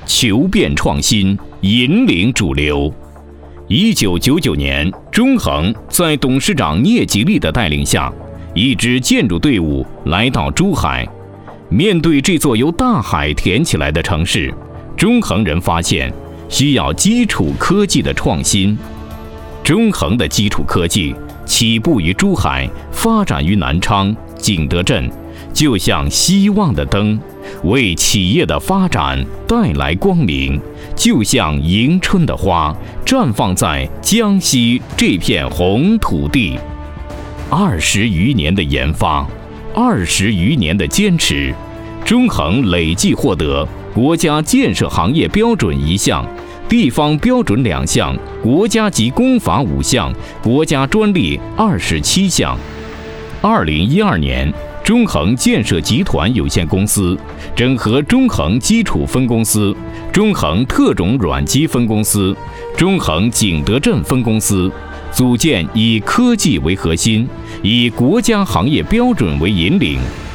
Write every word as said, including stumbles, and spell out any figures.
求变创新，引领主流。一九九九年，中恒在董事长聂吉利的带领下，一支建筑队伍来到珠海。面对这座由大海填起来的城市，中恒人发现需要基础科技的创新。中恒的基础科技起步于珠海，发展于南昌、景德镇，就像希望的灯，为企业的发展带来光明，就像迎春的花，绽放在江西这片红土地。二十余年的研发，二十余年的坚持，中恒累计获得国家建设行业标准一项，地方标准两项，国家级工法五项，国家专利二十七项。二零一二年，中恒建设集团有限公司整合中恒基础分公司、中恒特种软基分公司、中恒景德镇分公司，组建以科技为核心、以国家行业标准为引领、